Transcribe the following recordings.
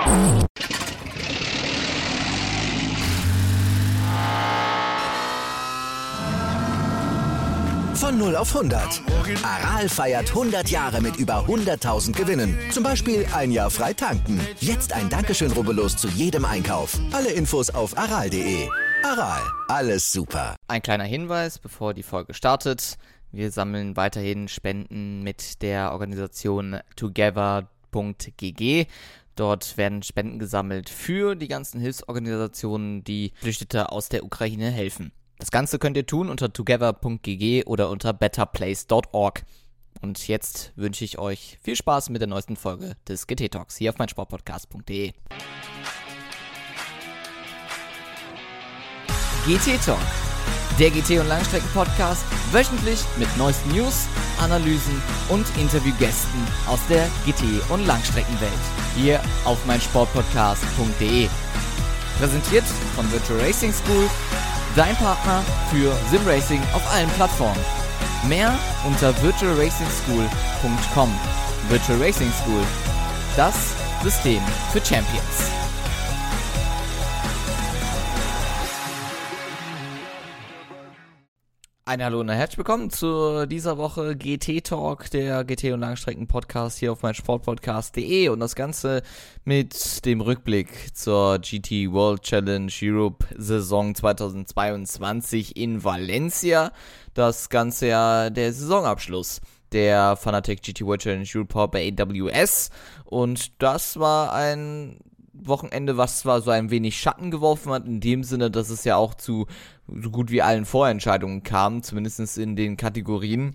Von 0 auf 100. Aral feiert 100 Jahre mit über 100.000 Gewinnen. Zum Beispiel ein Jahr frei tanken. Jetzt ein Dankeschön, rubbellos zu jedem Einkauf. Alle Infos auf aral.de. Aral, alles super. Ein kleiner Hinweis, bevor die Folge startet. Wir sammeln weiterhin Spenden mit der Organisation together.gg. Dort werden Spenden gesammelt für die ganzen Hilfsorganisationen, die Flüchtete aus der Ukraine helfen. Das Ganze könnt ihr tun unter together.gg oder unter betterplace.org. Und jetzt wünsche ich euch viel Spaß mit der neuesten Folge des GT Talks hier auf meinsportpodcast.de. GT Talk, der GT- und Langstrecken-Podcast, wöchentlich mit neuesten News, Analysen und Interviewgästen aus der GT- und Langstreckenwelt. Hier auf meinsportpodcast.de. Präsentiert von Virtual Racing School, dein Partner für Simracing auf allen Plattformen. Mehr unter virtualracingschool.com. Virtual Racing School, das System für Champions. Ein Hallo und herzlich willkommen zu dieser Woche GT Talk, der GT- und Langstrecken-Podcast hier auf meinsportpodcast.de und das Ganze mit dem Rückblick zur GT World Challenge Europe Saison 2022 in Valencia. Das Ganze ja der Saisonabschluss der Fanatec GT World Challenge Europe bei AWS und das war ein Wochenende, was zwar so ein wenig Schatten geworfen hat, in dem Sinne, dass es ja auch zu so gut wie allen Vorentscheidungen kam, zumindest in den Kategorien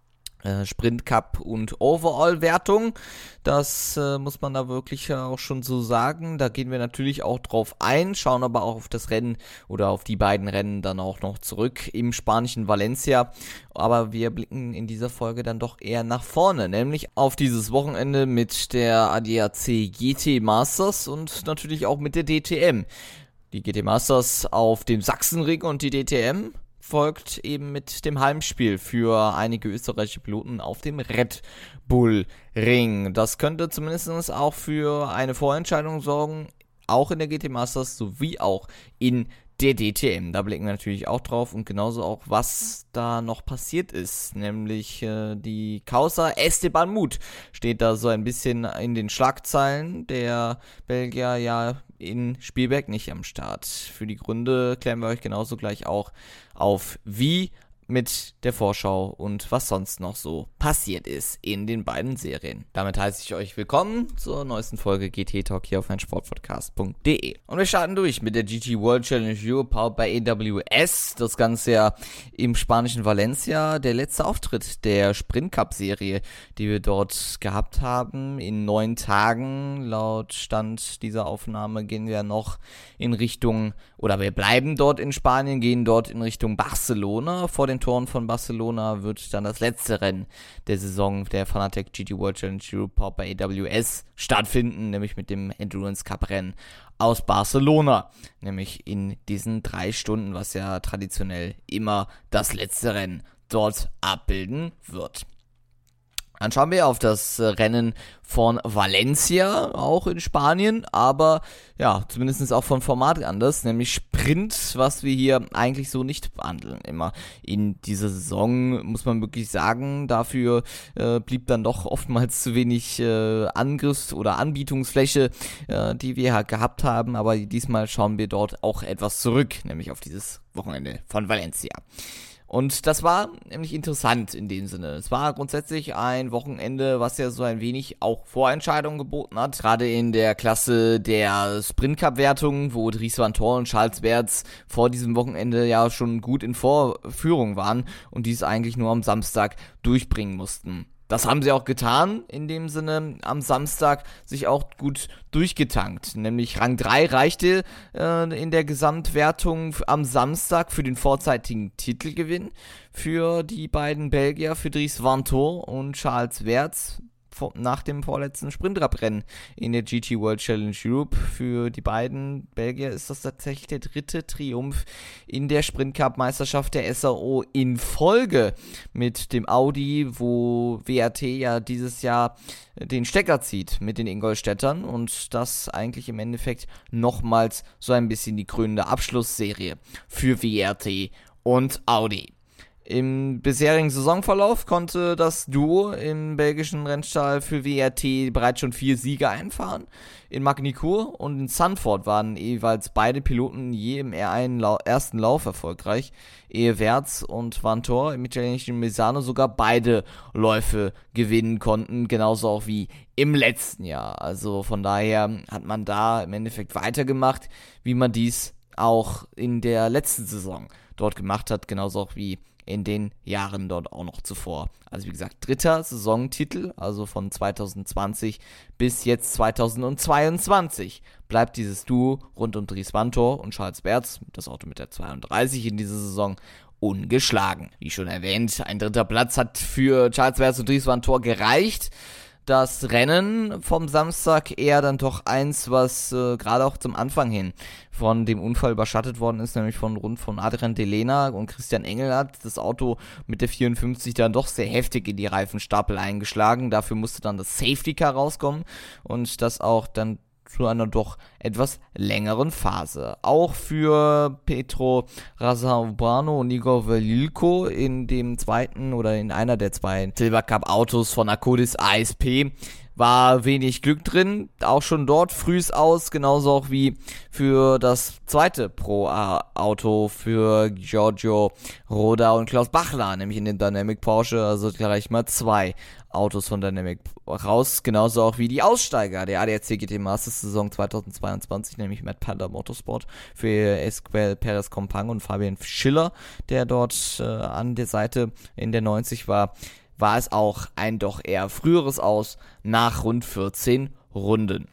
Sprint Cup und Overall-Wertung. Das muss man da wirklich auch schon so sagen. Da gehen wir natürlich auch drauf ein, schauen aber auch auf das Rennen oder auf die beiden Rennen dann auch noch zurück im spanischen Valencia. Aber wir blicken in dieser Folge dann doch eher nach vorne, nämlich auf dieses Wochenende mit der ADAC GT Masters und natürlich auch mit der DTM. Die GT Masters auf dem Sachsenring und die DTM folgt eben mit dem Heimspiel für einige österreichische Piloten auf dem Red Bull Ring. Das könnte zumindest auch für eine Vorentscheidung sorgen, auch in der GT Masters sowie auch in der DTM. Da blicken wir natürlich auch drauf und genauso auch, was da noch passiert ist, nämlich die Causa Esteban Muth steht da so ein bisschen in den Schlagzeilen. Der Belgier ja in Spielberg nicht am Start. Für die Gründe klären wir euch genauso gleich auch auf, wie mit der Vorschau und was sonst noch so passiert ist in den beiden Serien. Damit heiße ich euch willkommen zur neuesten Folge GT Talk hier auf meinsportpodcast.de. Und wir starten durch mit der GT World Challenge Europe powered bei AWS. Das Ganze ja im spanischen Valencia. Der letzte Auftritt der Sprint Cup Serie, die wir dort gehabt haben. In 9 Tagen, laut Stand dieser Aufnahme, gehen wir noch in Richtung, oder wir bleiben dort in Spanien, gehen dort in Richtung Barcelona. Vor den Toren von Barcelona wird dann das letzte Rennen der Saison der Fanatec GT World Challenge Europe bei AWS stattfinden, nämlich mit dem Endurance Cup Rennen aus Barcelona, nämlich in diesen 3 Stunden, was ja traditionell immer das letzte Rennen dort abbilden wird. Dann schauen wir auf das Rennen von Valencia, auch in Spanien, aber ja, zumindest auch von Format anders, nämlich Sprint, was wir hier eigentlich so nicht behandeln immer in dieser Saison, muss man wirklich sagen. Dafür blieb dann doch oftmals zu wenig Angriffs- oder Anbietungsfläche, die wir halt gehabt haben, aber diesmal schauen wir dort auch etwas zurück, nämlich auf dieses Wochenende von Valencia. Und das war nämlich interessant in dem Sinne. Es war grundsätzlich ein Wochenende, was ja so ein wenig auch Vorentscheidungen geboten hat. Gerade in der Klasse der Sprint-Cup-Wertung, wo Dries Van Toor und Charles Weerts vor diesem Wochenende ja schon gut in Vorführung waren und dies eigentlich nur am Samstag durchbringen mussten. Das haben sie auch getan, in dem Sinne am Samstag sich auch gut durchgetankt. Nämlich Rang 3 reichte in der Gesamtwertung am Samstag für den vorzeitigen Titelgewinn für die beiden Belgier, für Dries Van Toor und Charles Weerts. nach dem vorletzten Sprintrad-Rennen in der GT World Challenge Europe. Für die beiden Belgier ist das tatsächlich der 3. Triumph in der Sprint-Cup-Meisterschaft der SAO in Folge mit dem Audi, wo WRT ja dieses Jahr den Stecker zieht mit den Ingolstädtern und das eigentlich im Endeffekt nochmals so ein bisschen die krönende Abschlussserie für WRT und Audi. Im bisherigen Saisonverlauf konnte das Duo im belgischen Rennstall für WRT bereits schon 4 Siege einfahren. In Magny-Cours und in Zandvoort waren jeweils beide Piloten je im ersten Lauf erfolgreich, ehe Werts und Vantor im italienischen Misano sogar beide Läufe gewinnen konnten, genauso auch wie im letzten Jahr. Also von daher hat man da im Endeffekt weitergemacht, wie man dies auch in der letzten Saison dort gemacht hat, genauso auch wie in den Jahren dort auch noch zuvor. Also wie gesagt, 3. Saisontitel, also von 2020 bis jetzt 2022 bleibt dieses Duo rund um Dries Vantor und Charles Berz, das Auto mit der 32 in dieser Saison, ungeschlagen. Wie schon erwähnt, ein 3. Platz hat für Charles Berz und Dries Vantor gereicht. Das Rennen vom Samstag eher dann doch eins, was gerade auch zum Anfang hin von dem Unfall überschattet worden ist, nämlich von Adrian Delena und Christian Engel hat das Auto mit der 54 dann doch sehr heftig in die Reifenstapel eingeschlagen. Dafür musste dann das Safety Car rauskommen und das auch dann zu einer doch etwas längeren Phase. Auch für Petro Razaubrano und Igor Velilko in dem zweiten oder in einer der 2 Silver Cup Autos von Akkodis ASP war wenig Glück drin, auch schon dort frühs aus, genauso auch wie für das zweite Pro-Auto für Giorgio Roda und Klaus Bachler, nämlich in den Dynamic Porsche, also gleich mal 2 Autos von Dynamic raus, genauso auch wie die Aussteiger der ADAC GT Masters Saison 2022, nämlich Matt Panda Motorsport für Esquel Perez Compang und Fabian Schiller, der dort an der Seite in der 90 war es auch ein doch eher früheres Aus nach rund 14 Runden.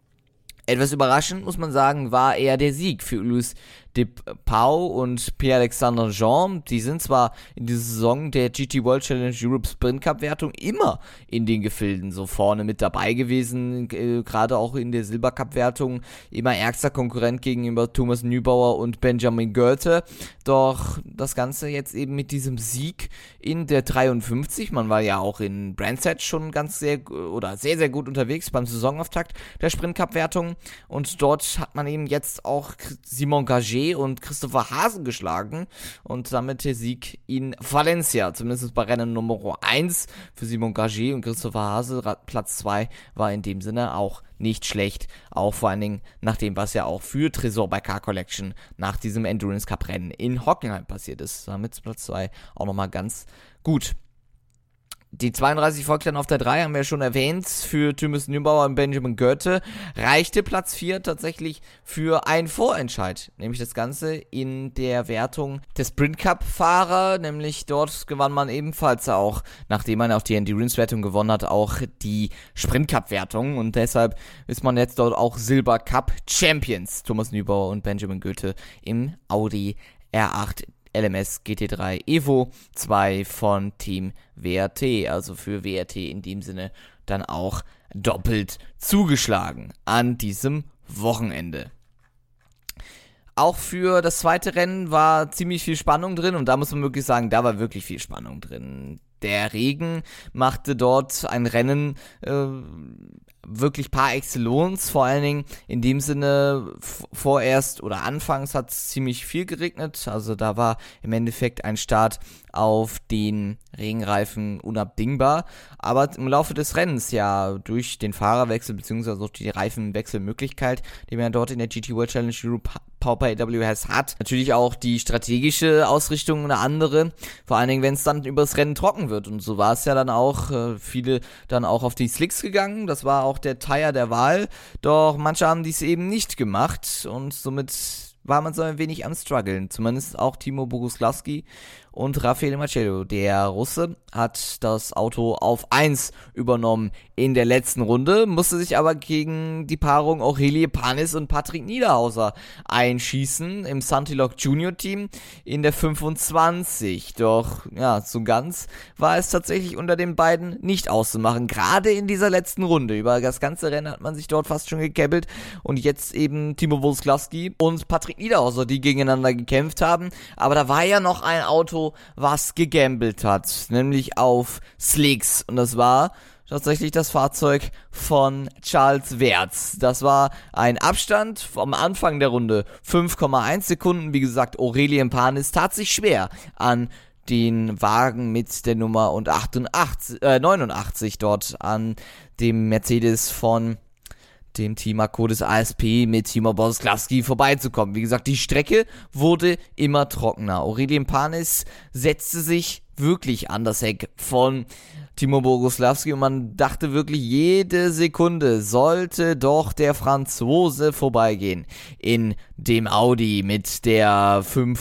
Etwas überraschend, muss man sagen, war eher der Sieg für Luis de Pau und Pierre-Alexandre Jean. Die sind zwar in dieser Saison der GT World Challenge Europe Sprint Cup Wertung immer in den Gefilden so vorne mit dabei gewesen, gerade auch in der Silber Cup Wertung immer ärgster Konkurrent gegenüber Thomas Neubauer und Benjamin Goethe. Doch das Ganze jetzt eben mit diesem Sieg in der 53, man war ja auch in Brandsatch schon sehr, sehr gut unterwegs beim Saisonauftakt der Sprint Cup Wertung und dort hat man eben jetzt auch Simon Gaget und Christopher Hasen geschlagen und damit der Sieg in Valencia, zumindest bei Rennen Nummer 1 für Simon Gaget und Christopher Hase. Platz 2 war in dem Sinne auch nicht schlecht, auch vor allen Dingen nach dem, was ja auch für Tresor bei Car Collection nach diesem Endurance Cup Rennen in Hockenheim passiert ist. Damit Platz 2 auch nochmal ganz gut. Die 32 folgt dann auf der 3, haben wir ja schon erwähnt, für Thomas Neubauer und Benjamin Goethe reichte Platz 4 tatsächlich für einen Vorentscheid, nämlich das Ganze in der Wertung des Sprint Cup Fahrer, nämlich dort gewann man ebenfalls auch, nachdem man auch die Endurance Wertung gewonnen hat, auch die Sprint Cup Wertung und deshalb ist man jetzt dort auch Silber Cup Champions, Thomas Neubauer und Benjamin Goethe im Audi R8 LMS GT3 Evo 2 von Team WRT, also für WRT in dem Sinne dann auch doppelt zugeschlagen an diesem Wochenende. Auch für das zweite Rennen war ziemlich viel Spannung drin und da muss man wirklich sagen, da war wirklich viel Spannung drin. Der Regen machte dort ein Rennen wirklich par excellence, vor allen Dingen in dem Sinne vorerst oder anfangs hat es ziemlich viel geregnet, also da war im Endeffekt ein Start auf den Regenreifen unabdingbar, aber im Laufe des Rennens ja durch den Fahrerwechsel bzw. auch die Reifenwechselmöglichkeit, die man dort in der GT World Challenge Europe Power AWS hat, natürlich auch die strategische Ausrichtung eine andere, vor allen Dingen wenn es dann übers Rennen trocken wird und so war es ja dann auch, viele dann auch auf die Slicks gegangen, das war auch der Tire der Wahl, doch manche haben dies eben nicht gemacht und somit war man so ein wenig am struggeln, zumindest auch Timo Boguslawski und Raffaele Marcello, der Russe, hat das Auto auf 1 übernommen in der letzten Runde, musste sich aber gegen die Paarung Aurelie Panis und Patrick Niederhauser einschießen im Santilok Junior Team in der 25. Doch ja, so ganz war es tatsächlich unter den beiden nicht auszumachen, gerade in dieser letzten Runde. Über das ganze Rennen hat man sich dort fast schon gekebbelt und jetzt eben Timo Wolskowski und Patrick Niederhauser, die gegeneinander gekämpft haben, aber da war ja noch ein Auto, was gegambelt hat, nämlich auf Slicks, und das war tatsächlich das Fahrzeug von Charles Werts. Das war ein Abstand vom Anfang der Runde 5,1 Sekunden. Wie gesagt, Aurelien Panis tat sich schwer an den Wagen mit der Nummer 89 dort an dem Mercedes von dem Team Akkodis ASP mit Timo Wolskowski vorbeizukommen. Wie gesagt, die Strecke wurde immer trockener. Aurelien Panis setzte sich wirklich an das Heck von Timo Wolskowski und man dachte wirklich, jede Sekunde sollte doch der Franzose vorbeigehen in dem Audi mit der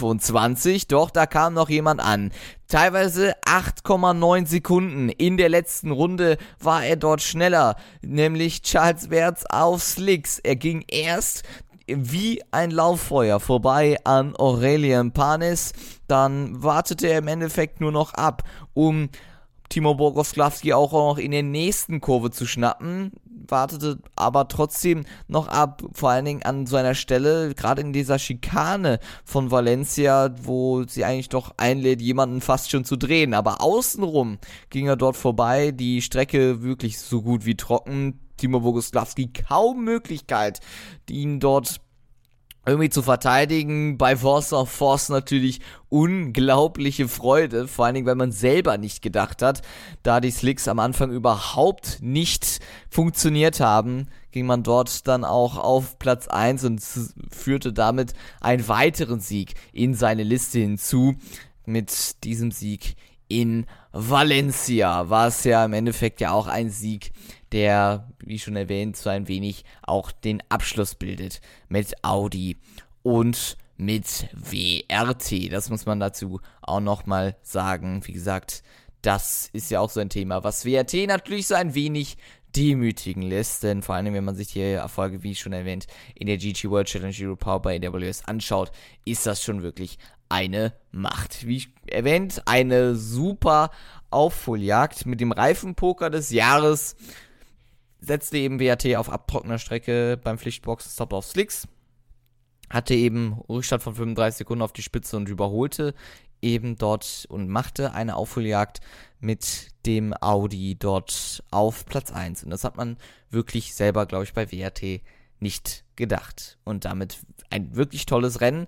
25, doch da kam noch jemand an. Teilweise 8,9 Sekunden in der letzten Runde war er dort schneller, nämlich Charles Werts auf Slicks. Er ging erst wie ein Lauffeuer vorbei an Aurelien Panis, dann wartete er im Endeffekt nur noch ab, um Timo Wolskowski auch noch in der nächsten Kurve zu schnappen, wartete aber trotzdem noch ab, vor allen Dingen an so einer Stelle, gerade in dieser Schikane von Valencia, wo sie eigentlich doch einlädt, jemanden fast schon zu drehen, aber außenrum ging er dort vorbei, die Strecke wirklich so gut wie trocken, Timo Wolskowski kaum Möglichkeit, ihn dort irgendwie zu verteidigen, bei Force of Force natürlich unglaubliche Freude, vor allen Dingen, weil man selber nicht gedacht hat, da die Slicks am Anfang überhaupt nicht funktioniert haben, ging man dort dann auch auf Platz 1 und führte damit einen weiteren Sieg in seine Liste hinzu. Mit diesem Sieg in Valencia war es ja im Endeffekt ja auch ein Sieg, der, wie schon erwähnt, so ein wenig auch den Abschluss bildet mit Audi und mit WRT. Das muss man dazu auch nochmal sagen. Wie gesagt, das ist ja auch so ein Thema, was WRT natürlich so ein wenig demütigen lässt, denn vor allem, wenn man sich die Erfolge, wie schon erwähnt, in der GT World Challenge Europe Power bei AWS anschaut, ist das schon wirklich eine Macht. Wie erwähnt, eine super Aufholjagd mit dem Reifenpoker des Jahres. Setzte eben WRT auf abtrockener Strecke beim Pflichtboxenstopp auf Slicks, hatte eben Rückstand von 35 Sekunden auf die Spitze und überholte eben dort und machte eine Aufholjagd mit dem Audi dort auf Platz 1. Und das hat man wirklich selber, glaube ich, bei WRT nicht gedacht. Und damit ein wirklich tolles Rennen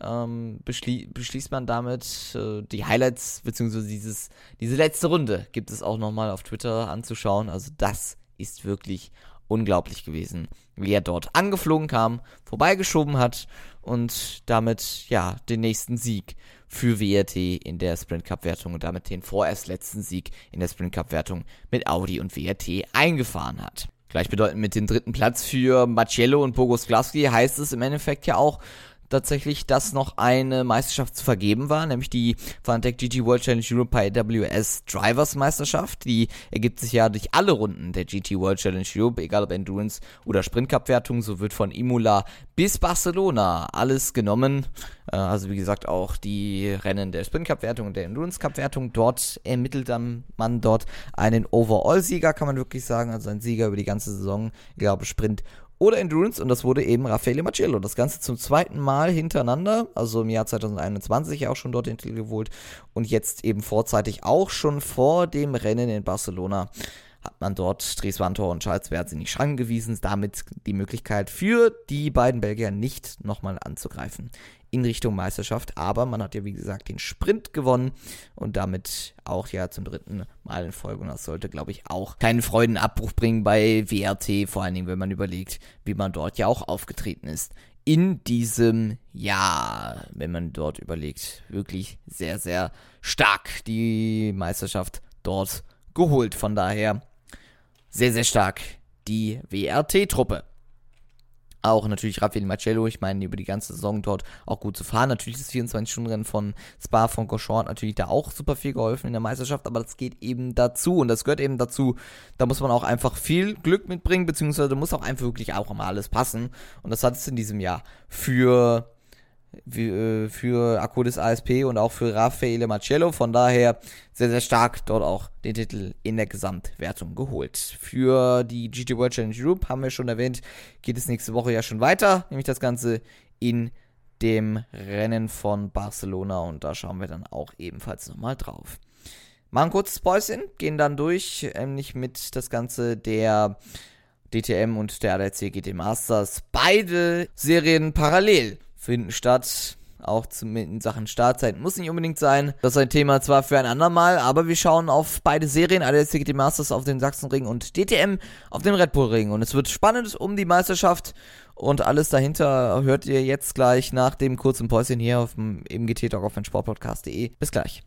beschließt man damit die Highlights, beziehungsweise diese letzte Runde gibt es auch nochmal auf Twitter anzuschauen. Also das ist wirklich unglaublich gewesen, wie er dort angeflogen kam, vorbeigeschoben hat und damit ja den nächsten Sieg für WRT in der Sprint Cup Wertung und damit den vorerst letzten Sieg in der Sprint Cup Wertung mit Audi und WRT eingefahren hat. Gleichbedeutend mit dem dritten Platz für Marcello und Wolskowski heißt es im Endeffekt ja auch tatsächlich, dass noch eine Meisterschaft zu vergeben war, nämlich die Fanatec GT World Challenge Europe AWS Drivers Meisterschaft. Die ergibt sich ja durch alle Runden der GT World Challenge Europe, egal ob Endurance oder Sprint Cup Wertung. So wird von Imola bis Barcelona alles genommen. Also wie gesagt auch die Rennen der Sprint Cup Wertung und der Endurance Cup Wertung. Dort ermittelt dann man dort einen Overall-Sieger, kann man wirklich sagen. Also ein Sieger über die ganze Saison, ich glaube Sprint oder Endurance, und das wurde eben Raffaele Marcello. Das Ganze zum zweiten Mal hintereinander, also im Jahr 2021 auch schon dort den Titel geholt und jetzt eben vorzeitig auch schon vor dem Rennen in Barcelona hat man dort Dries Vanthoor und Charles Werts in die Schranken gewiesen, damit die Möglichkeit für die beiden Belgier nicht nochmal anzugreifen in Richtung Meisterschaft, aber man hat ja wie gesagt den Sprint gewonnen und damit auch ja zum dritten Mal in Folge, und das sollte glaube ich auch keinen Freudenabbruch bringen bei WRT, vor allen Dingen wenn man überlegt, wie man dort ja auch aufgetreten ist in diesem Jahr, wenn man dort überlegt, wirklich sehr, sehr stark die Meisterschaft dort geholt, von daher sehr, sehr stark die WRT-Truppe. Auch natürlich Raffaele Marciello, ich meine, über die ganze Saison dort auch gut zu fahren. Natürlich das 24-Stunden-Rennen von Spa-Francorchamps hat natürlich da auch super viel geholfen in der Meisterschaft, aber das geht eben dazu und das gehört eben dazu, da muss man auch einfach viel Glück mitbringen, beziehungsweise muss auch einfach wirklich auch immer alles passen und das hat es in diesem Jahr für Akkodis ASP und auch für Raffaele Marciello. Von daher sehr, sehr stark dort auch den Titel in der Gesamtwertung geholt. Für die GT World Challenge Group, haben wir schon erwähnt, geht es nächste Woche ja schon weiter, nämlich das Ganze in dem Rennen von Barcelona und da schauen wir dann auch ebenfalls nochmal drauf. Machen ein kurzes Päuschen, gehen dann durch, nämlich mit das Ganze der DTM und der ADAC GT Masters. Beide Serien parallel finden statt, auch in Sachen Startzeit muss nicht unbedingt sein. Das ist ein Thema zwar für ein andermal, aber wir schauen auf beide Serien, ADAC GT Masters auf den Sachsenring und DTM auf den Red Bull Ring. Und es wird spannend um die Meisterschaft und alles dahinter hört ihr jetzt gleich nach dem kurzen Päuschen hier im GT-Talk auf meinsportpodcast.de. Bis gleich.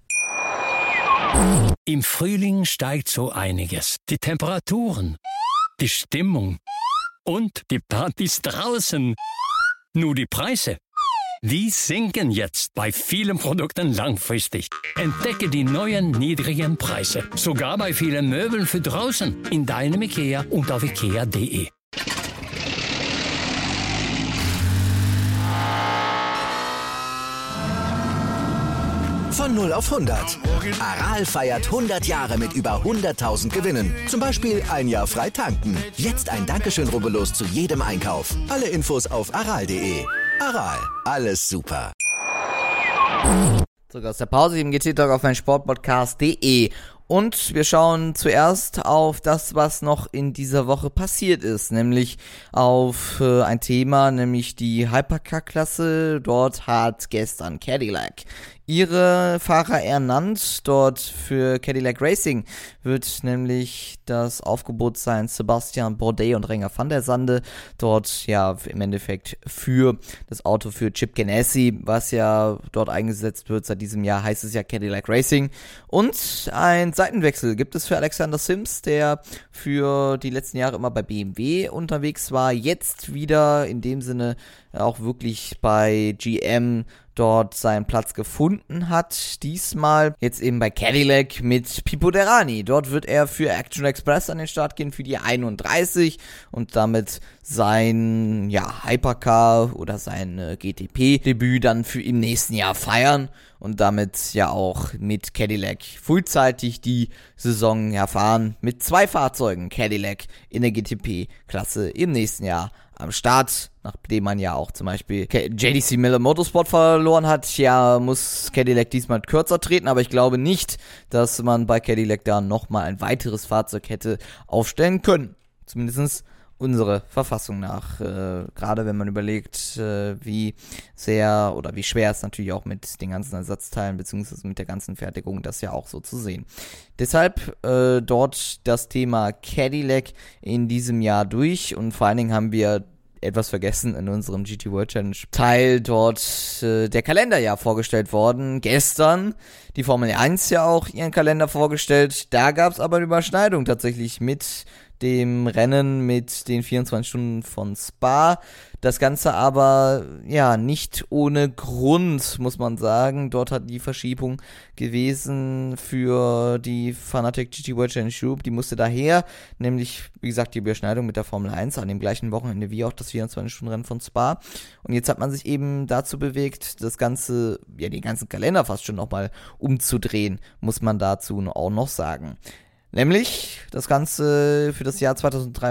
Im Frühling steigt so einiges. Die Temperaturen, die Stimmung und die Partys draußen. Nur die Preise, die sinken jetzt bei vielen Produkten langfristig. Entdecke die neuen niedrigen Preise, sogar bei vielen Möbeln für draußen, in deinem IKEA und auf ikea.de. Von 0 auf 100. Aral feiert 100 Jahre mit über 100.000 Gewinnen. Zum Beispiel ein Jahr frei tanken. Jetzt ein Dankeschön, rubbellos zu jedem Einkauf. Alle Infos auf aral.de. Aral, alles super. Zurück aus der Pause im GT-Talk auf meinsportpodcast.de. Und wir schauen zuerst auf das, was noch in dieser Woche passiert ist, nämlich auf ein Thema, nämlich die Hypercar-Klasse. Dort hat gestern Cadillac ihre Fahrer ernannt. Dort für Cadillac Racing wird nämlich das Aufgebot sein Sebastian Bourdais und Renger van der Sande. Dort ja im Endeffekt für das Auto für Chip Ganassi, was ja dort eingesetzt wird. Seit diesem Jahr heißt es ja Cadillac Racing. Und ein Seitenwechsel gibt es für Alexander Sims, der für die letzten Jahre immer bei BMW unterwegs war. Jetzt wieder in dem Sinne auch wirklich bei GM dort seinen Platz gefunden hat. Diesmal jetzt eben bei Cadillac mit Pipo Derani. Dort wird er für Action Express an den Start gehen für die 31 und damit sein Hypercar oder sein GTP-Debüt dann für im nächsten Jahr feiern und damit ja auch mit Cadillac frühzeitig die Saison erfahren mit 2 Fahrzeugen Cadillac in der GTP-Klasse im nächsten Jahr am Start, nachdem man ja auch zum Beispiel JDC Miller Motorsport verloren hat, muss Cadillac diesmal kürzer treten, aber ich glaube nicht, dass man bei Cadillac da nochmal ein weiteres Fahrzeug hätte aufstellen können. Zumindest unsere Verfassung nach, gerade wenn man überlegt, wie sehr oder wie schwer es natürlich auch mit den ganzen Ersatzteilen beziehungsweise mit der ganzen Fertigung, das ja auch so zu sehen. Deshalb dort das Thema Cadillac in diesem Jahr durch und vor allen Dingen haben wir etwas vergessen in unserem GT World Challenge Teil dort der Kalender ja vorgestellt worden. Gestern die Formel 1 ja auch ihren Kalender vorgestellt. Da gab es aber eine Überschneidung tatsächlich mit dem Rennen mit den 24 Stunden von Spa. Das Ganze aber, nicht ohne Grund, muss man sagen. Dort hat die Verschiebung gewesen für die Fanatec GT World Challenge Group. Die musste daher, nämlich, wie gesagt, die Überschneidung mit der Formel 1 an dem gleichen Wochenende wie auch das 24-Stunden-Rennen von Spa. Und jetzt hat man sich eben dazu bewegt, das Ganze, den ganzen Kalender fast schon nochmal umzudrehen, muss man dazu auch noch sagen. Nämlich das Ganze für das Jahr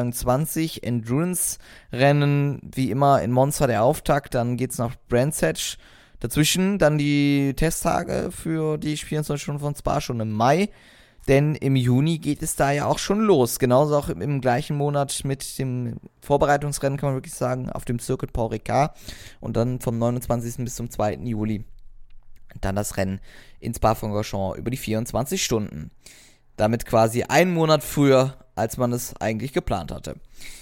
2023, Endurance-Rennen, wie immer in Monza der Auftakt, dann geht's nach Brands Hatch. Dazwischen dann die Testtage für die 24 Stunden von Spa schon im Mai, denn im Juni geht es da ja auch schon los. Genauso auch im gleichen Monat mit dem Vorbereitungsrennen, kann man wirklich sagen, auf dem Circuit Paul Ricard und dann vom 29. bis zum 2. Juli dann das Rennen in Spa-Francorchamps über die 24 Stunden. Damit quasi einen Monat früher, als man es eigentlich geplant hatte.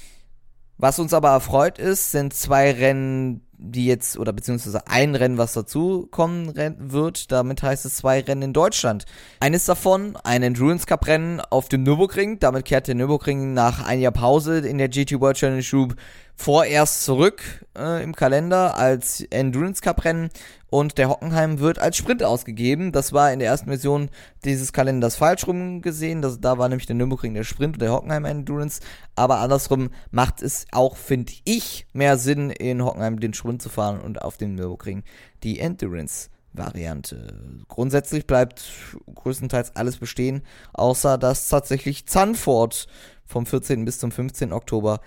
Was uns aber erfreut ist, sind 2 Rennen, die jetzt, oder beziehungsweise ein Rennen, was dazu kommen wird. Damit heißt es 2 Rennen in Deutschland. Eines davon, ein Endurance Cup Rennen auf dem Nürburgring. Damit kehrt der Nürburgring nach einem Jahr Pause in der GT World Challenge Group vorerst zurück im Kalender als Endurance Cup Rennen und der Hockenheim wird als Sprint ausgegeben. Das war in der ersten Version dieses Kalenders falsch rum gesehen. Da war nämlich der Nürburgring der Sprint und der Hockenheim Endurance. Aber andersrum macht es auch, finde ich, mehr Sinn, in Hockenheim den Sprint zu fahren und auf dem Nürburgring die Endurance-Variante. Grundsätzlich bleibt größtenteils alles bestehen, außer dass tatsächlich Zandvoort vom 14. bis zum 15. Oktober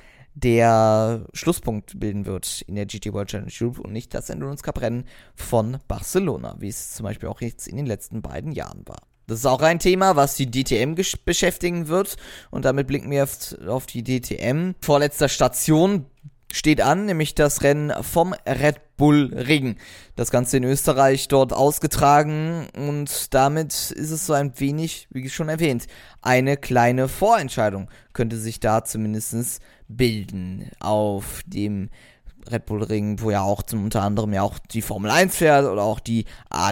der Schlusspunkt bilden wird in der GT World Challenge Group und nicht das Endurance Cup Rennen von Barcelona, wie es zum Beispiel auch jetzt in den letzten beiden Jahren war. Das ist auch ein Thema, was die DTM beschäftigen wird und damit blicken wir auf die DTM. Vorletzter Station steht an, nämlich das Rennen vom Red Bull Ring. Das Ganze in Österreich dort ausgetragen und damit ist es so ein wenig, wie schon erwähnt, eine kleine Vorentscheidung könnte sich da zumindest bilden auf dem Red Bull Ring, wo ja auch unter anderem ja auch die Formel 1 fährt oder auch die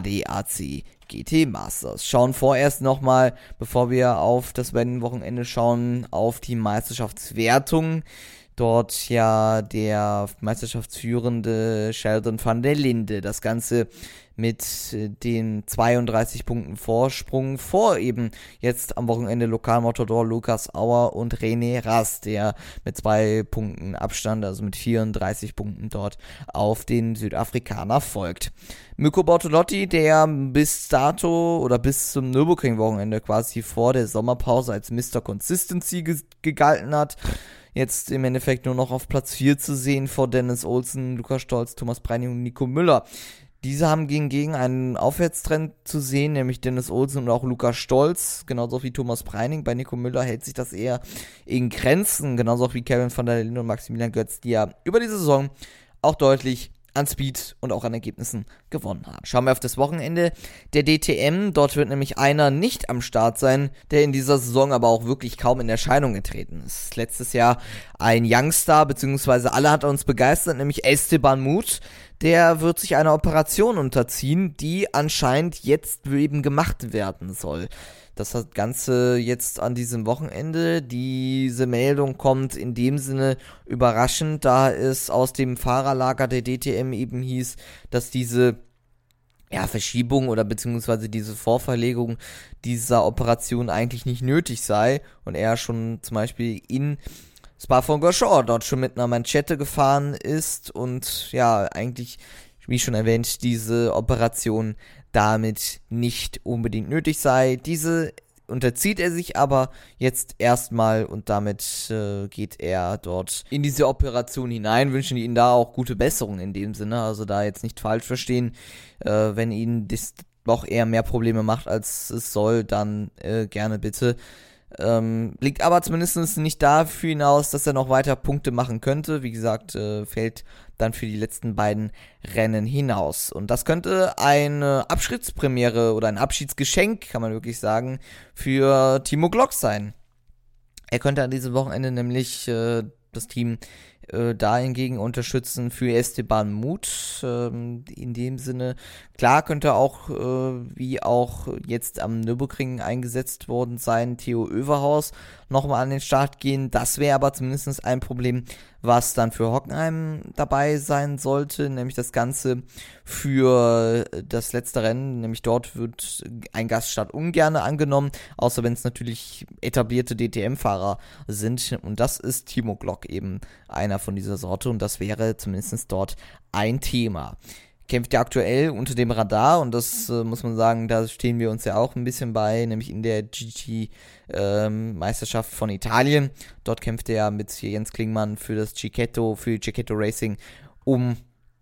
ADAC GT Masters. Schauen vorerst nochmal, bevor wir auf das Wochenende schauen, auf die Meisterschaftswertung. Dort ja der Meisterschaftsführende Sheldon van der Linde. Das Ganze mit den 32 Punkten Vorsprung vor eben jetzt am Wochenende Lokalmatador Lukas Auer und René Rast, der mit 2 Punkten Abstand, also mit 34 Punkten dort auf den Südafrikaner folgt. Mirko Bortolotti, der bis dato oder bis zum Nürburgring-Wochenende quasi vor der Sommerpause als Mr. Consistency gegalten hat, jetzt im Endeffekt nur noch auf Platz 4 zu sehen vor Dennis Olsen, Lukas Stolz, Thomas Breining und Nico Müller. Diese haben gegen einen Aufwärtstrend zu sehen, nämlich Dennis Olsen und auch Lukas Stolz, genauso wie Thomas Breining. Bei Nico Müller hält sich das eher in Grenzen, genauso auch wie Kevin van der Linde und Maximilian Götz, die ja über die Saison auch deutlich an Speed und auch an Ergebnissen gewonnen haben. Schauen wir auf das Wochenende der DTM. Dort wird nämlich einer nicht am Start sein, der in dieser Saison aber auch wirklich kaum in Erscheinung getreten ist. Letztes Jahr ein Youngstar, beziehungsweise alle hat uns begeistert, nämlich Esteban Muth. Der wird sich einer Operation unterziehen, die anscheinend jetzt eben gemacht werden soll. Das Ganze jetzt an diesem Wochenende. Diese Meldung kommt in dem Sinne überraschend, da es aus dem Fahrerlager der DTM eben hieß, dass diese Verschiebung oder beziehungsweise diese Vorverlegung dieser Operation eigentlich nicht nötig sei und er schon zum Beispiel in Spa-Francorchamps dort schon mit einer Manschette gefahren ist und ja, eigentlich, wie schon erwähnt, diese Operation damit nicht unbedingt nötig sei. Diese unterzieht er sich aber jetzt erstmal und damit geht er dort in diese Operation hinein. Wünschen Ihnen da auch gute Besserung in dem Sinne, also da jetzt nicht falsch verstehen, wenn Ihnen das doch eher mehr Probleme macht, als es soll, dann gerne bitte. Liegt aber zumindest nicht dafür hinaus, dass er noch weiter Punkte machen könnte. Wie gesagt, fällt dann für die letzten beiden Rennen hinaus. Und das könnte eine Abschiedspremiere oder ein Abschiedsgeschenk, kann man wirklich sagen, für Timo Glock sein. Er könnte an diesem Wochenende nämlich das Team da hingegen unterstützen für Esteban Muth. In dem Sinne, klar könnte auch, wie auch jetzt am Nürburgring eingesetzt worden sein, Theo Överhaus nochmal an den Start gehen. Das wäre aber zumindest ein Problem, was dann für Hockenheim dabei sein sollte, nämlich das Ganze für das letzte Rennen, nämlich dort wird ein Gaststart ungern angenommen, außer wenn es natürlich etablierte DTM-Fahrer sind und das ist Timo Glock eben einer von dieser Sorte und das wäre zumindest dort ein Thema. Kämpft ja aktuell unter dem Radar und das muss man sagen, da stehen wir uns ja auch ein bisschen bei, nämlich in der GT-Meisterschaft von Italien. Dort kämpft er mit Jens Klingmann für das Cecchetto Racing um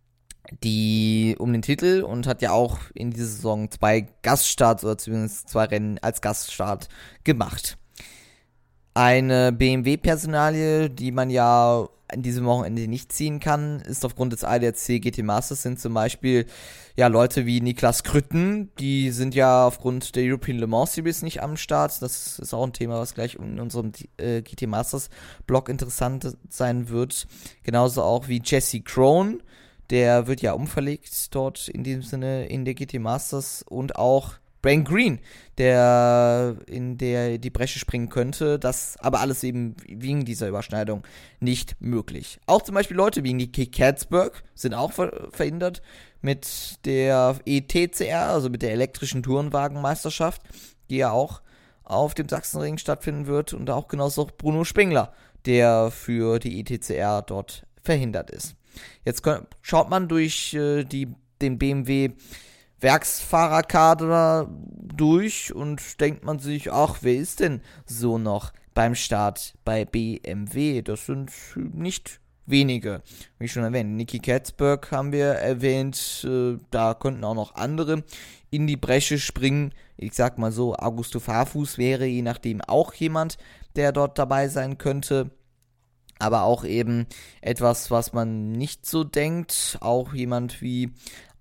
den Titel und hat ja auch in dieser Saison 2 Gaststarts oder zumindest 2 Rennen als Gaststart gemacht. Eine BMW-Personalie, die man ja an diesem Wochenende nicht ziehen kann, ist aufgrund des ADAC GT Masters sind zum Beispiel ja Leute wie Niklas Krütten, die sind ja aufgrund der European Le Mans Series nicht am Start. Das ist auch ein Thema, was gleich in unserem GT Masters Blog interessant sein wird. Genauso auch wie Jesse Krohn, der wird ja umverlegt dort in dem Sinne in der GT Masters und auch Brian Green, der in die Bresche springen könnte. Das aber alles eben wegen dieser Überschneidung nicht möglich. Auch zum Beispiel Leute wie Nicky Catsburg sind auch verhindert mit der ETCR, also mit der elektrischen Tourenwagenmeisterschaft, die ja auch auf dem Sachsenring stattfinden wird, und auch genauso auch Bruno Spengler, der für die ETCR dort verhindert ist. Jetzt schaut man durch den BMW Werksfahrerkader durch und denkt man sich, ach, wer ist denn so noch beim Start bei BMW? Das sind nicht wenige, wie schon erwähnt. Nicky Catsburg haben wir erwähnt, da könnten auch noch andere in die Bresche springen. Ich sag mal so, Augusto Farfus wäre je nachdem auch jemand, der dort dabei sein könnte. Aber auch eben etwas, was man nicht so denkt, auch jemand wie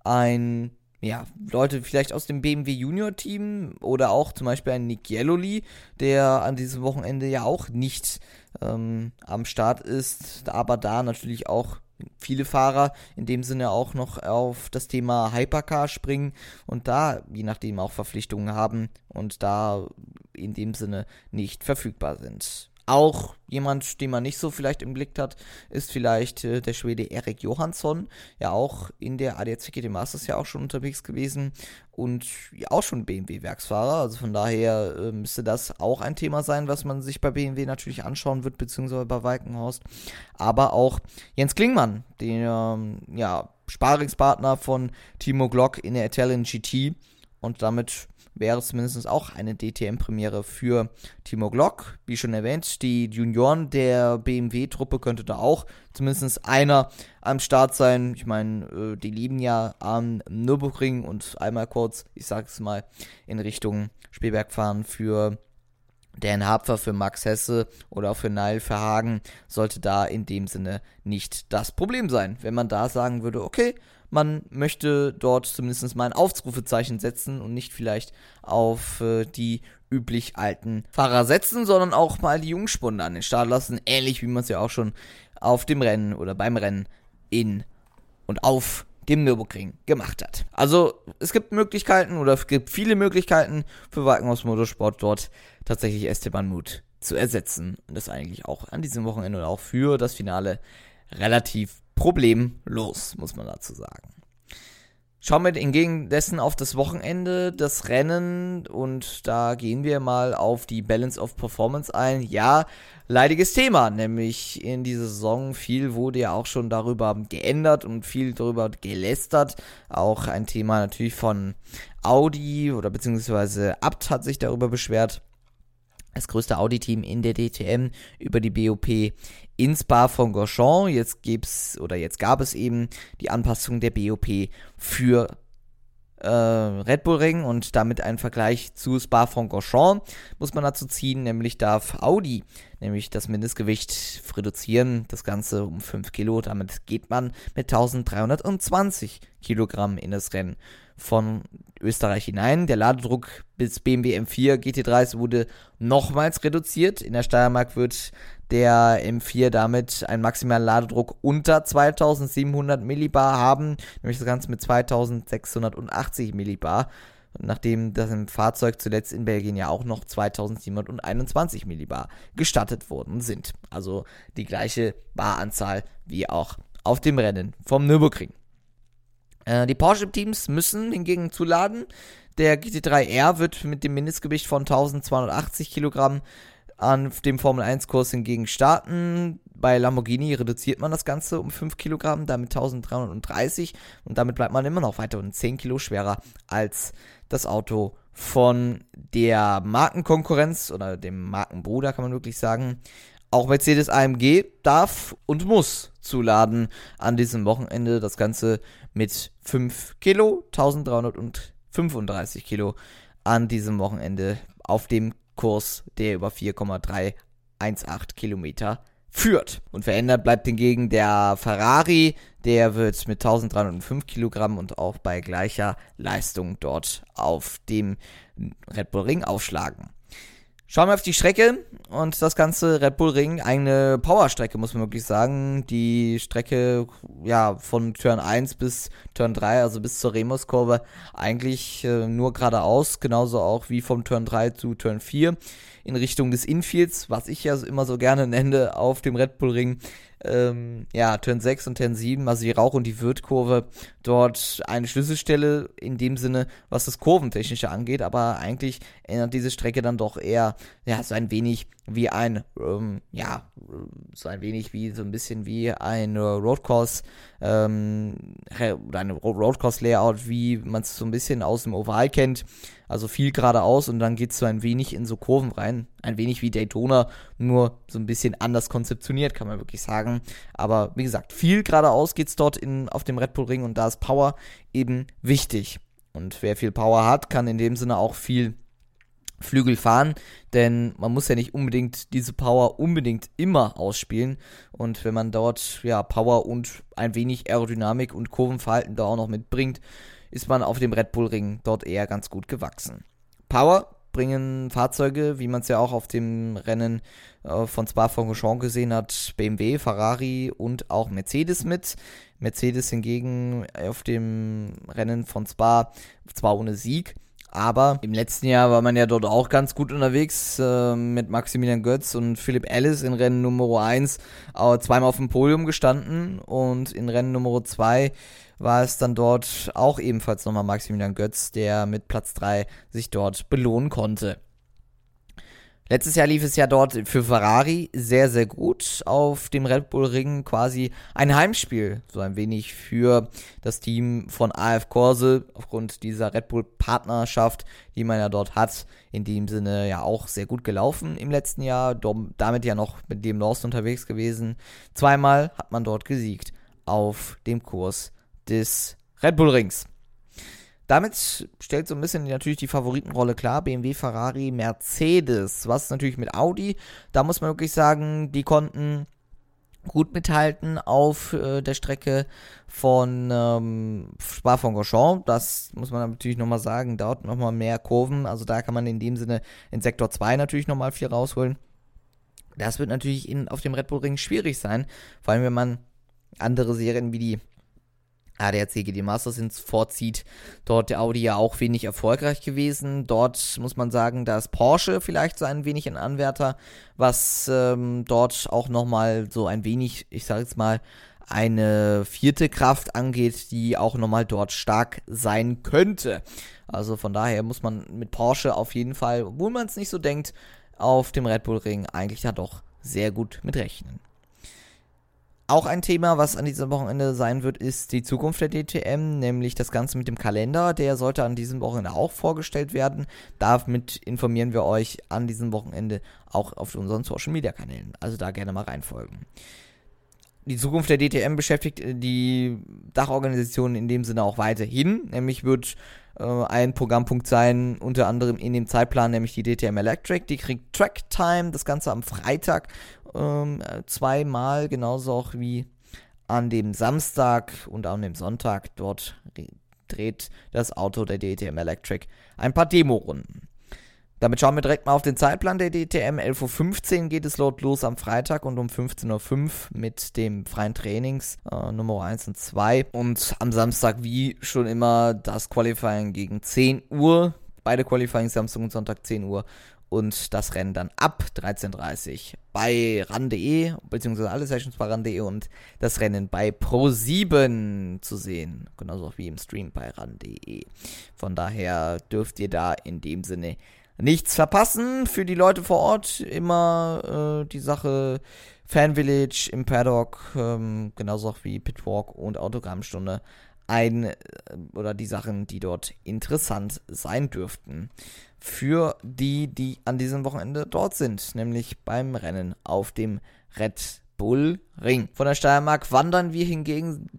Leute vielleicht aus dem BMW Junior Team oder auch zum Beispiel ein Nick Yellowly, der an diesem Wochenende ja auch nicht am Start ist, aber da natürlich auch viele Fahrer in dem Sinne auch noch auf das Thema Hypercar springen und da je nachdem auch Verpflichtungen haben und da in dem Sinne nicht verfügbar sind. Auch jemand, den man nicht so vielleicht im Blick hat, ist vielleicht der Schwede Erik Johansson, ja auch in der ADAC GT Masters ja auch schon unterwegs gewesen und ja auch schon BMW-Werksfahrer, also von daher müsste das auch ein Thema sein, was man sich bei BMW natürlich anschauen wird, beziehungsweise bei Walkenhorst, aber auch Jens Klingmann, der Sparingspartner von Timo Glock in der Italian GT, und damit wäre es zumindest auch eine DTM-Premiere für Timo Glock. Wie schon erwähnt, die Junioren der BMW-Truppe könnte da auch zumindest einer am Start sein. Ich meine, die lieben ja am Nürburgring und einmal kurz, ich sage es mal, in Richtung Spielberg fahren für Dan Hapfer, für Max Hesse oder auch für Niall Verhagen, sollte da in dem Sinne nicht das Problem sein. Wenn man da sagen würde, okay, man möchte dort zumindest mal ein Aufrufezeichen setzen und nicht vielleicht auf die üblich alten Fahrer setzen, sondern auch mal die Jungspunde an den Start lassen, ähnlich wie man es ja auch schon auf dem Rennen oder beim Rennen in und auf dem Nürburgring gemacht hat. Also es gibt Möglichkeiten oder es gibt viele Möglichkeiten für Walkenhorst Motorsport dort tatsächlich Esteban Muth zu ersetzen und das eigentlich auch an diesem Wochenende oder auch für das Finale relativ problemlos, muss man dazu sagen. Schauen wir hingegen dessen auf das Wochenende, das Rennen, und da gehen wir mal auf die Balance of Performance ein. Ja, leidiges Thema, nämlich in dieser Saison viel wurde ja auch schon darüber geändert und viel darüber gelästert. Auch ein Thema natürlich von Audi oder beziehungsweise Abt hat sich darüber beschwert. Das größte Audi-Team in der DTM über die BOP in Spa-Francorchamps. Jetzt gab es eben die Anpassung der BOP für Red Bull Ring und damit einen Vergleich zu Spa-Francorchamps muss man dazu ziehen, nämlich darf Audi das Mindestgewicht reduzieren, das Ganze um 5 Kilo, damit geht man mit 1320 Kilogramm in das Rennen von Österreich hinein. Der Ladedruck bis BMW M4 GT3 wurde nochmals reduziert. In der Steiermark wird der M4 damit einen maximalen Ladedruck unter 2700 Millibar haben, nämlich das Ganze mit 2680 Millibar, nachdem das im Fahrzeug zuletzt in Belgien ja auch noch 2721 Millibar gestattet worden sind. Also die gleiche Baranzahl wie auch auf dem Rennen vom Nürburgring. Die Porsche-Teams müssen hingegen zuladen. Der GT3R wird mit dem Mindestgewicht von 1280 Kilogramm an dem Formel-1-Kurs hingegen starten. Bei Lamborghini reduziert man das Ganze um 5 Kilogramm, damit 1330, und damit bleibt man immer noch weiter 10 Kilo schwerer als das Auto von der Markenkonkurrenz oder dem Markenbruder, kann man wirklich sagen. Auch Mercedes AMG darf und muss zuladen an diesem Wochenende, das Ganze mit 5 Kilo, 1335 Kilo an diesem Wochenende auf dem Kurs, der über 4,318 Kilometer führt. Und verändert bleibt hingegen der Ferrari, der wird mit 1305 Kilogramm und auch bei gleicher Leistung dort auf dem Red Bull Ring aufschlagen. Schauen wir auf die Strecke und das ganze Red Bull Ring, eine Powerstrecke, muss man wirklich sagen. Die Strecke, ja, von Turn 1 bis Turn 3, also bis zur Remus-Kurve, eigentlich nur geradeaus, genauso auch wie vom Turn 3 zu Turn 4 in Richtung des Infields, was ich ja immer so gerne nenne auf dem Red Bull Ring. Turn 6 und Turn 7, also die Rauch- und die Wirtkurve, dort eine Schlüsselstelle in dem Sinne, was das Kurventechnische angeht, aber eigentlich erinnert diese Strecke dann doch eher, ja, so ein wenig wie ein Roadcourse, oder ein Roadcourse-Layout, wie man es so ein bisschen aus dem Oval kennt. Also viel geradeaus und dann geht es so ein wenig in so Kurven rein. Ein wenig wie Daytona, nur so ein bisschen anders konzeptioniert, kann man wirklich sagen. Aber wie gesagt, viel geradeaus geht es dort auf dem Red Bull Ring und da ist Power eben wichtig. Und wer viel Power hat, kann in dem Sinne auch viel Flügel fahren, denn man muss ja nicht unbedingt diese Power unbedingt immer ausspielen und wenn man dort ja Power und ein wenig Aerodynamik und Kurvenverhalten da auch noch mitbringt, ist man auf dem Red Bull Ring dort eher ganz gut gewachsen. Power bringen Fahrzeuge, wie man es ja auch auf dem Rennen von Spa-Francorchamps gesehen hat, BMW, Ferrari und auch Mercedes mit. Mercedes hingegen auf dem Rennen von Spa zwar ohne Sieg, aber im letzten Jahr war man ja dort auch ganz gut unterwegs mit Maximilian Götz und Philipp Ellis in Rennen Nummer 1 zweimal auf dem Podium gestanden und in Rennen Nummer 2 war es dann dort auch ebenfalls nochmal Maximilian Götz, der mit Platz 3 sich dort belohnen konnte. Letztes Jahr lief es ja dort für Ferrari sehr, sehr gut auf dem Red Bull Ring, quasi ein Heimspiel, so ein wenig für das Team von AF Corse, aufgrund dieser Red Bull Partnerschaft, die man ja dort hat, in dem Sinne ja auch sehr gut gelaufen im letzten Jahr, damit ja noch mit dem Lawson unterwegs gewesen. Zweimal hat man dort gesiegt auf dem Kurs des Red Bull Rings. Damit stellt so ein bisschen natürlich die Favoritenrolle klar, BMW, Ferrari, Mercedes, was natürlich mit Audi, da muss man wirklich sagen, die konnten gut mithalten auf der Strecke von Spa-Francorchamps, das muss man natürlich nochmal sagen, dort nochmal mehr Kurven, also da kann man in dem Sinne in Sektor 2 natürlich nochmal viel rausholen. Das wird natürlich auf dem Red Bull Ring schwierig sein, vor allem wenn man andere Serien wie die ADAC GT Masters vorzieht, dort der Audi ja auch wenig erfolgreich gewesen. Dort muss man sagen, da ist Porsche vielleicht so ein wenig ein Anwärter, was dort auch nochmal so ein wenig, ich sage jetzt mal, eine vierte Kraft angeht, die auch nochmal dort stark sein könnte. Also von daher muss man mit Porsche auf jeden Fall, obwohl man es nicht so denkt, auf dem Red Bull Ring eigentlich da doch sehr gut mit rechnen. Auch ein Thema, was an diesem Wochenende sein wird, ist die Zukunft der DTM, nämlich das Ganze mit dem Kalender. Der sollte an diesem Wochenende auch vorgestellt werden. Damit informieren wir euch an diesem Wochenende auch auf unseren Social-Media-Kanälen. Also da gerne mal reinfolgen. Die Zukunft der DTM beschäftigt die Dachorganisation in dem Sinne auch weiterhin. Nämlich wird ein Programmpunkt sein, unter anderem in dem Zeitplan, nämlich die DTM Electric. Die kriegt Track Time, das Ganze am Freitag zweimal, genauso auch wie an dem Samstag und an dem Sonntag. Dort dreht das Auto der DTM Electric ein paar Demo-Runden. Damit schauen wir direkt mal auf den Zeitplan der DTM. 11.15 Uhr geht es los am Freitag und um 15.05 Uhr mit dem freien Trainings Nummer 1 und 2. Und am Samstag wie schon immer das Qualifying gegen 10 Uhr. Beide Qualifying Samstag und Sonntag 10 Uhr. Und das Rennen dann ab 13.30 Uhr bei RAN.de, beziehungsweise alle Sessions bei RAN.de und das Rennen bei Pro7 zu sehen. Genauso auch wie im Stream bei RAN.de. Von daher dürft ihr da in dem Sinne nichts verpassen. Für die Leute vor Ort immer die Sache Fan Village im Paddock, genauso auch wie Pitwalk und Autogrammstunde oder die Sachen, die dort interessant sein dürften. Für die an diesem Wochenende dort sind, nämlich beim Rennen auf dem Red Bull Ring. Von der Steiermark wandern wir hingegen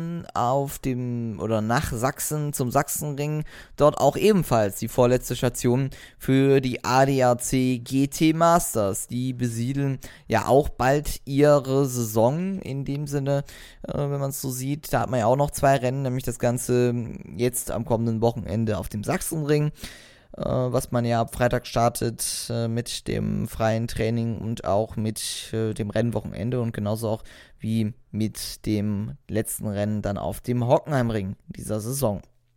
nach Sachsen zum Sachsenring. Dort auch ebenfalls die vorletzte Station für die ADAC GT Masters. Die besiedeln ja auch bald ihre Saison in dem Sinne, wenn man es so sieht. Da hat man ja auch noch 2 Rennen, nämlich das Ganze jetzt am kommenden Wochenende auf dem Sachsenring. was man ja ab Freitag startet mit dem freien Training und auch mit dem Rennwochenende und genauso auch wie mit dem letzten Rennen dann auf dem Hockenheimring dieser Saison.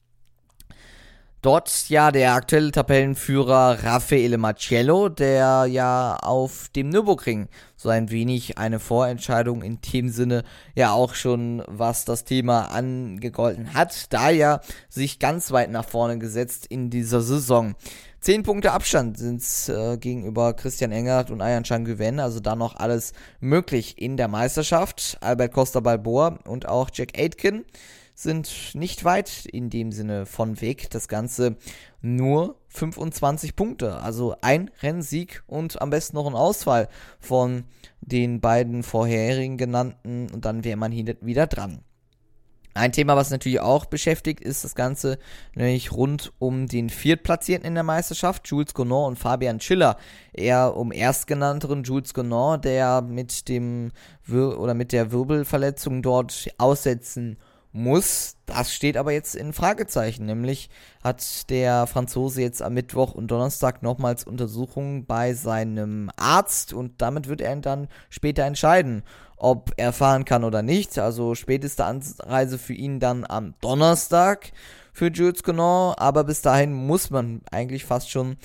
Dort ja der aktuelle Tabellenführer Raffaele Marciello, der ja auf dem Nürburgring so ein wenig eine Vorentscheidung in dem Sinne ja auch schon, was das Thema angegolten hat, da ja sich ganz weit nach vorne gesetzt in dieser Saison. 10 Punkte Abstand sind es gegenüber Christian Engert und Ayhan Can-Guven, also da noch alles möglich in der Meisterschaft. Albert Costa Balboa und auch Jack Aitken sind nicht weit in dem Sinne von weg. Das Ganze nur 25 Punkte, also ein Rennsieg und am besten noch ein Ausfall von den beiden vorherigen genannten und dann wäre man hier wieder dran. Ein Thema, was natürlich auch beschäftigt, ist das Ganze nämlich rund um den Viertplatzierten in der Meisterschaft, Jules Gonod und Fabian Schiller. Eher um erstgenannteren Jules Gonod, der mit der Wirbelverletzung dort aussetzen muss. Das steht aber jetzt in Fragezeichen, nämlich hat der Franzose jetzt am Mittwoch und Donnerstag nochmals Untersuchungen bei seinem Arzt und damit wird er dann später entscheiden, ob er fahren kann oder nicht. Also späteste Anreise für ihn dann am Donnerstag für Jules Gonod, aber bis dahin muss man eigentlich fast schon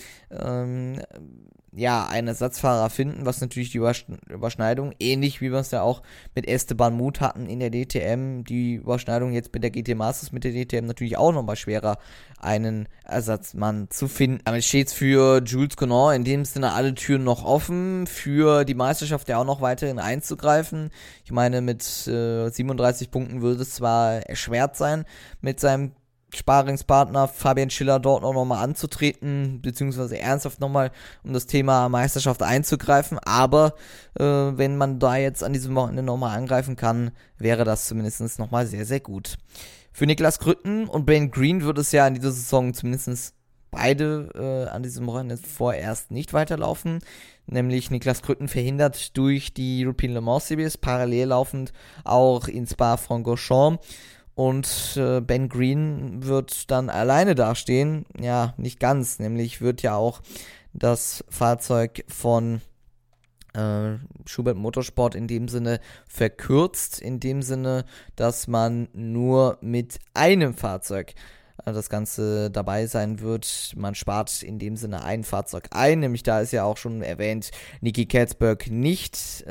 einen Ersatzfahrer finden, was natürlich die Überschneidung, ähnlich wie wir es ja auch mit Esteban Muth hatten in der DTM, die Überschneidung jetzt mit der GT Masters mit der DTM natürlich auch nochmal schwerer, einen Ersatzmann zu finden. Damit steht es für Jules Gonod in dem Sinne alle Türen noch offen, für die Meisterschaft ja auch noch weiterhin einzugreifen. Ich meine, mit 37 Punkten würde es zwar erschwert sein, mit seinem Sparingspartner Fabian Schiller dort auch nochmal anzutreten, beziehungsweise ernsthaft nochmal um das Thema Meisterschaft einzugreifen, aber wenn man da jetzt an diesem Wochenende nochmal angreifen kann, wäre das zumindest nochmal sehr, sehr gut. Für Niklas Krütten und Ben Green wird es ja in dieser Saison zumindest beide an diesem Wochenende vorerst nicht weiterlaufen, nämlich Niklas Krütten verhindert durch die European Le Mans Series, parallel laufend auch in Spa-Francorchamps. Und Ben Green wird dann alleine dastehen. Ja, nicht ganz. Nämlich wird ja auch das Fahrzeug von Schubert Motorsport in dem Sinne verkürzt. In dem Sinne, dass man nur mit einem Fahrzeug das Ganze dabei sein wird. Man spart in dem Sinne ein Fahrzeug ein, nämlich da ist ja auch schon erwähnt, Nicky Catsburg nicht, ist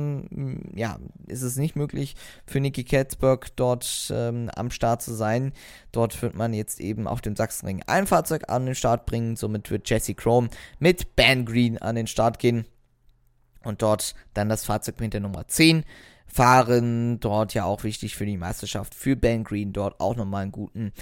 es nicht möglich für Nicky Catsburg dort am Start zu sein. Dort wird man jetzt eben auf dem Sachsenring ein Fahrzeug an den Start bringen, somit wird Jesse Chrome mit Ben Green an den Start gehen und dort dann das Fahrzeug mit der Nummer 10 fahren. Dort ja auch wichtig für die Meisterschaft, für Ben Green dort auch nochmal einen guten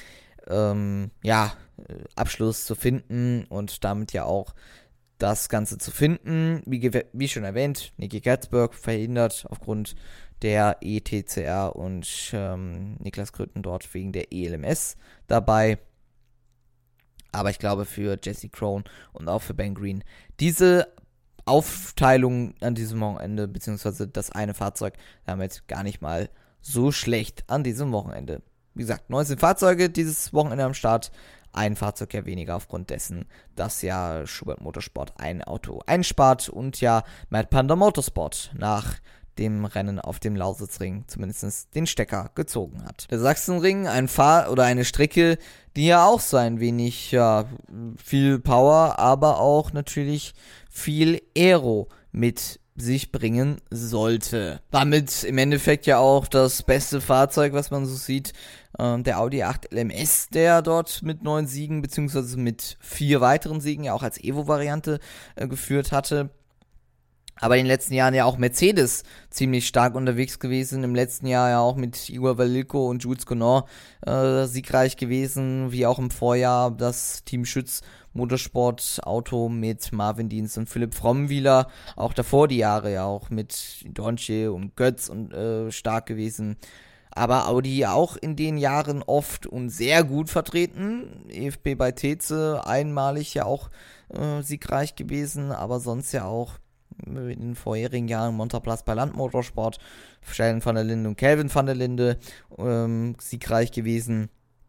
Abschluss zu finden und damit ja auch das Ganze zu finden. Wie schon erwähnt, Nicky Catsburg verhindert aufgrund der ETCR und Niklas Krütten dort wegen der ELMS dabei. Aber ich glaube für Jesse Krohn und auch für Ben Green diese Aufteilung an diesem Wochenende, beziehungsweise das eine Fahrzeug, damit gar nicht mal so schlecht an diesem Wochenende. Wie gesagt, 19 Fahrzeuge dieses Wochenende am Start, ein Fahrzeug ja weniger aufgrund dessen, dass ja Schubert Motorsport ein Auto einspart und ja Mad Panda Motorsport nach dem Rennen auf dem Lausitzring zumindest den Stecker gezogen hat. Der Sachsenring, eine Strecke, die ja auch so ein wenig viel Power, aber auch natürlich viel Aero mit sich bringen sollte. Damit im Endeffekt ja auch das beste Fahrzeug, was man so sieht, der Audi 8 LMS, der dort mit 9 Siegen beziehungsweise mit 4 weiteren Siegen ja auch als Evo-Variante geführt hatte. Aber in den letzten Jahren ja auch Mercedes ziemlich stark unterwegs gewesen. Im letzten Jahr ja auch mit Igor Veliko und Jules Gonod siegreich gewesen, wie auch im Vorjahr das Team Schütz Motorsport Auto mit Marvin Dienst und Philipp Frommwieler. Auch davor die Jahre ja auch mit Donche und Götz und stark gewesen. Aber Audi auch in den Jahren oft und sehr gut vertreten. EFB bei Teze einmalig ja auch siegreich gewesen, aber sonst ja auch in den vorherigen Jahren Montaplatz bei Landmotorsport, Sheldon van der Linde und Kelvin van der Linde siegreich gewesen.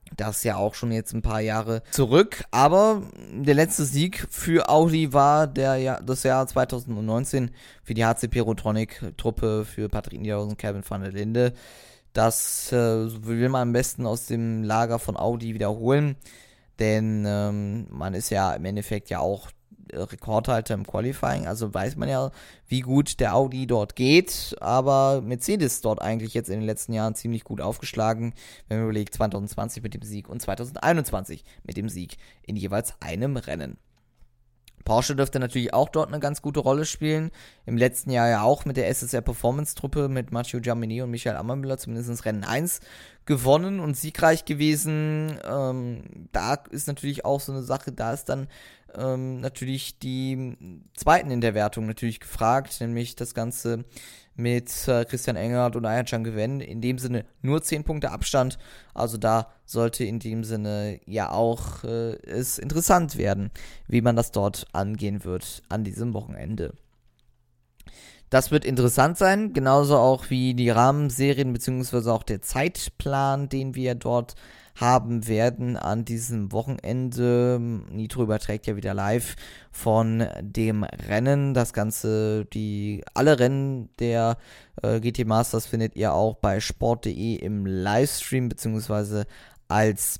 Das ist ja auch schon jetzt ein paar Jahre zurück, aber der letzte Sieg für Audi war das Jahr 2019 für die HC Perotronic-Truppe, für Patrick Niederhausen und Kevin van der Linde. Das will man am besten aus dem Lager von Audi wiederholen, denn man ist ja im Endeffekt ja auch Rekordhalter im Qualifying, also weiß man ja, wie gut der Audi dort geht, aber Mercedes dort eigentlich jetzt in den letzten Jahren ziemlich gut aufgeschlagen, wenn man überlegt, 2020 mit dem Sieg und 2021 mit dem Sieg in jeweils einem Rennen. Porsche dürfte natürlich auch dort eine ganz gute Rolle spielen. Im letzten Jahr ja auch mit der SSR Performance Truppe mit Mathieu Giamini und Michael Ammermüller zumindest Rennen 1 gewonnen und siegreich gewesen. Da ist natürlich auch so eine Sache, da ist dann natürlich die Zweiten in der Wertung natürlich gefragt, nämlich das Ganze mit Christian Engelhardt und Ayhancan Guevenne, in dem Sinne nur 10 Punkte Abstand, also da sollte in dem Sinne ja auch es interessant werden, wie man das dort angehen wird an diesem Wochenende. Das wird interessant sein, genauso auch wie die Rahmenserien beziehungsweise auch der Zeitplan, den wir dort haben werden an diesem Wochenende. Nitro überträgt ja wieder live von dem Rennen. Das Ganze, alle Rennen der GT Masters findet ihr auch bei sport.de im Livestream, beziehungsweise als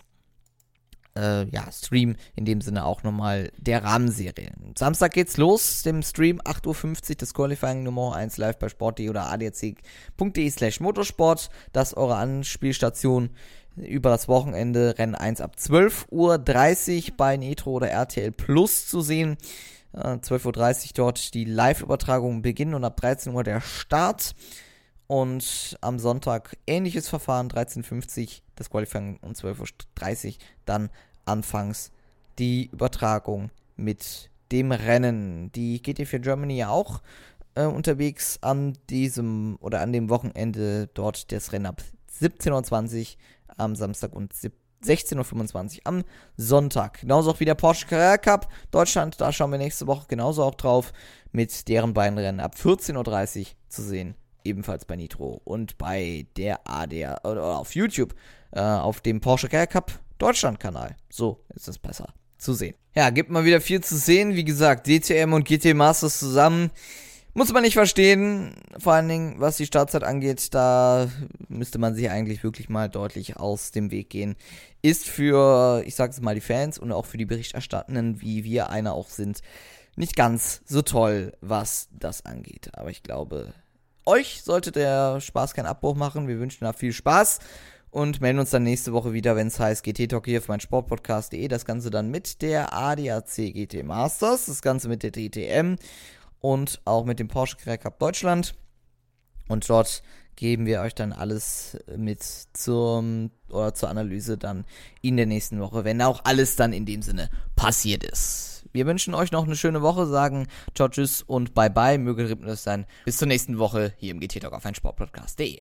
Stream, in dem Sinne auch nochmal der Rahmenserie. Samstag geht's los, dem Stream, 8.50 Uhr, das Qualifying Nummer 1 live bei sport.de oder adrc.de/motorsport. Das ist eure Anspielstation über das Wochenende. Rennen 1 ab 12.30 Uhr bei Nitro oder RTL Plus zu sehen. 12.30 Uhr dort die Live-Übertragung beginnen und ab 13 Uhr der Start. Und am Sonntag ähnliches Verfahren, 13.50 Uhr das Qualifying und 12.30 Uhr dann anfangs die Übertragung mit dem Rennen. Die GT4 Germany ja auch unterwegs an dem Wochenende, dort das Rennen ab 17.20 Uhr am Samstag und 16.25 Uhr am Sonntag. Genauso auch wie der Porsche Carrera Cup Deutschland, da schauen wir nächste Woche genauso auch drauf, mit deren beiden Rennen ab 14.30 Uhr zu sehen. Ebenfalls bei Nitro und bei der ADR oder auf YouTube auf dem Porsche Carrera Cup Deutschland Kanal. So ist es besser zu sehen. Ja, gibt mal wieder viel zu sehen. Wie gesagt, DTM und GT Masters zusammen. Muss man nicht verstehen, vor allen Dingen, was die Startzeit angeht, da müsste man sich eigentlich wirklich mal deutlich aus dem Weg gehen. Ist für, ich sag's mal, die Fans und auch für die Berichterstattenden, wie wir einer auch sind, nicht ganz so toll, was das angeht. Aber ich glaube, euch sollte der Spaß keinen Abbruch machen. Wir wünschen da viel Spaß und melden uns dann nächste Woche wieder, wenn es heißt GT Talk hier auf meinsportpodcast.de. Das Ganze dann mit der ADAC GT Masters, das Ganze mit der DTM und auch mit dem Porsche Carrera Cup Deutschland. Und dort geben wir euch dann alles mit zur Analyse dann in der nächsten Woche, wenn auch alles dann in dem Sinne passiert ist. Wir wünschen euch noch eine schöne Woche, sagen ciao, tschüss und bye bye, möge Rhythmus sein. Bis zur nächsten Woche hier im GT Talk auf meinsportpodcast.de.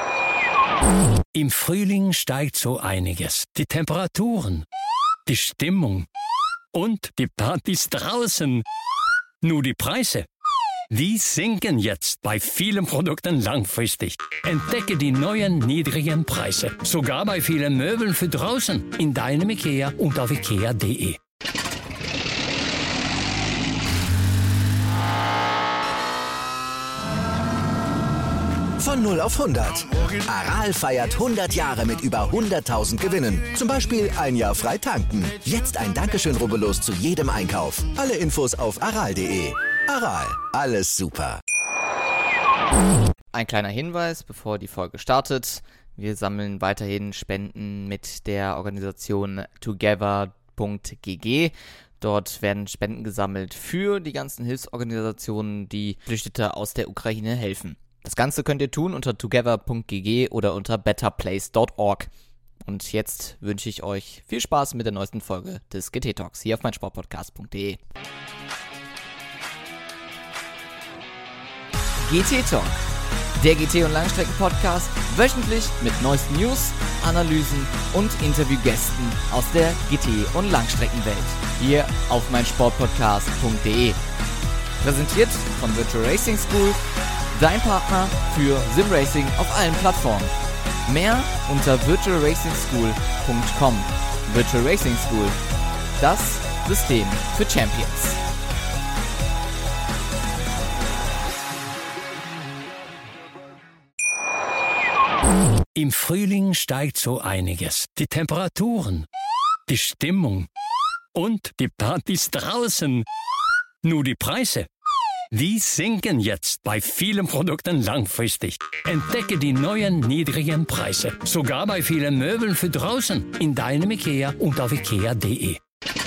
Im Frühling steigt so einiges. Die Temperaturen, die Stimmung und die Partys draußen. Nur die Preise, die sinken jetzt bei vielen Produkten langfristig. Entdecke die neuen niedrigen Preise, sogar bei vielen Möbeln für draußen, in deinem IKEA und auf ikea.de. Von 0 auf 100. Aral feiert 100 Jahre mit über 100.000 Gewinnen. Zum Beispiel ein Jahr frei tanken. Jetzt ein Dankeschön, rubbellos zu jedem Einkauf. Alle Infos auf aral.de. Aral, alles super. Ein kleiner Hinweis, bevor die Folge startet. Wir sammeln weiterhin Spenden mit der Organisation together.gg. Dort werden Spenden gesammelt für die ganzen Hilfsorganisationen, die Flüchtete aus der Ukraine helfen. Das Ganze könnt ihr tun unter together.gg oder unter betterplace.org. Und jetzt wünsche ich euch viel Spaß mit der neuesten Folge des GT Talks hier auf meinsportpodcast.de. GT Talk, der GT- und Langstrecken-Podcast, wöchentlich mit neuesten News, Analysen und Interviewgästen aus der GT- und Langstreckenwelt. Hier auf meinsportpodcast.de. Präsentiert von Virtual Racing School, dein Partner für Simracing auf allen Plattformen. Mehr unter virtualracingschool.com. Virtual Racing School, das System für Champions. Im Frühling steigt so einiges. Die Temperaturen, die Stimmung und die Partys draußen. Nur die Preise, die sinken jetzt bei vielen Produkten langfristig. Entdecke die neuen niedrigen Preise, sogar bei vielen Möbeln für draußen, in deinem IKEA und auf ikea.de.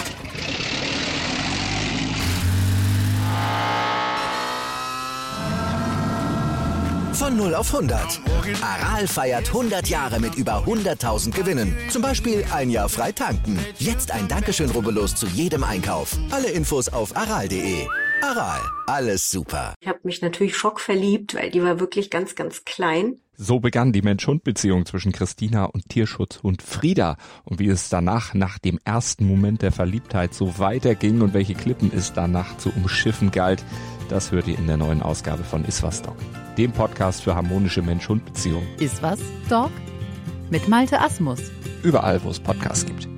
Von 0 auf 100. Aral feiert 100 Jahre mit über 100.000 Gewinnen. Zum Beispiel ein Jahr frei tanken. Jetzt ein Dankeschön, rubbellos zu jedem Einkauf. Alle Infos auf aral.de. Aral, alles super. Ich habe mich natürlich schockverliebt, weil die war wirklich ganz, ganz klein. So begann die Mensch-Hund-Beziehung zwischen Christina und Tierschutzhund Frieda. Und wie es danach, nach dem ersten Moment der Verliebtheit, so weiterging und welche Klippen es danach zu umschiffen galt, das hört ihr in der neuen Ausgabe von Iswas Dog, dem Podcast für harmonische Mensch-Hund-Beziehungen. Iswas Dog? Mit Malte Asmus. Überall, wo es Podcasts gibt.